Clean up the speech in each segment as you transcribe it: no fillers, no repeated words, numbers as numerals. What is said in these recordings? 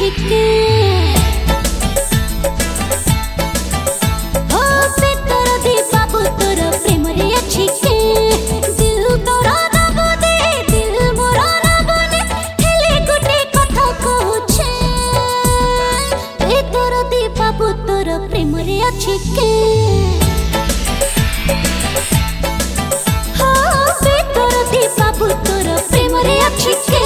छिके ओ बेतर दी बाबू तोर प्रेम रे छिके दिल तोरा दब दे दिल मोरा नबने हेले गुटे कथा कहछे बेतर दी बाबू तोर प्रेम रे छिके तोर प्रेम रे छिके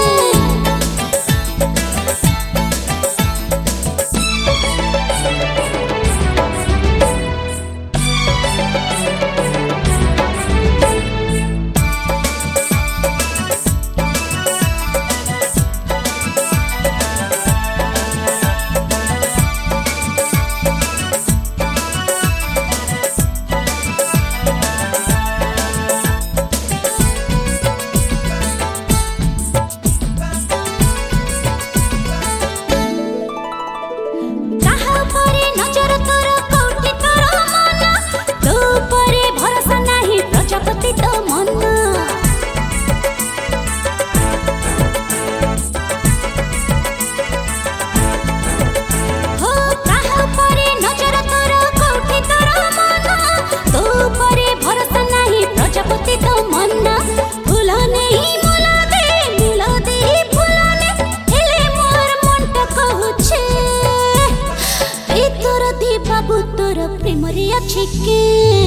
बाबू तोर प्रेम रे छिके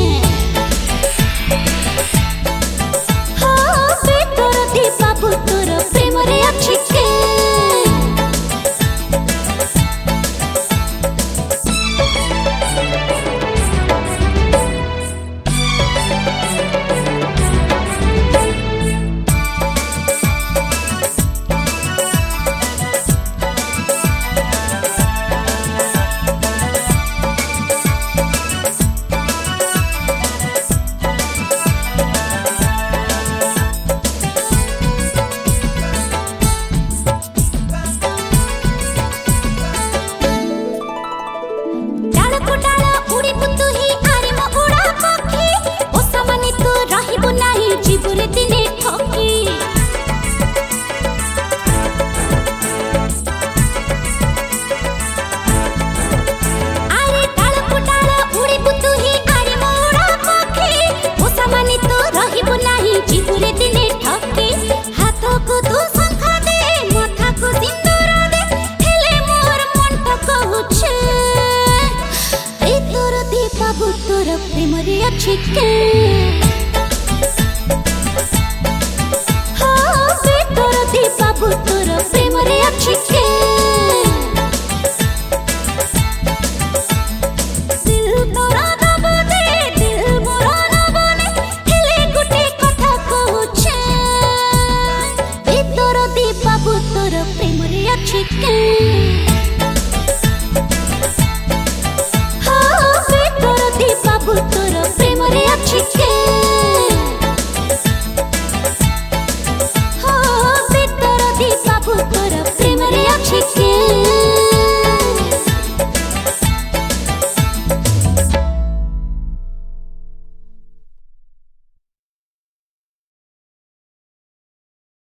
हाँ बेतर दी बाबू तोर प्रेम रे छिके बाबू तोर प्रेम रे छिके हाँ बेतर दी बाबू तोर प्रेम रे छिके दिल तोरा दब दे दिल मोरा नबने हेले गुटे कथा कहछे बेतर दी बाबू तोर प्रेम रे छिके।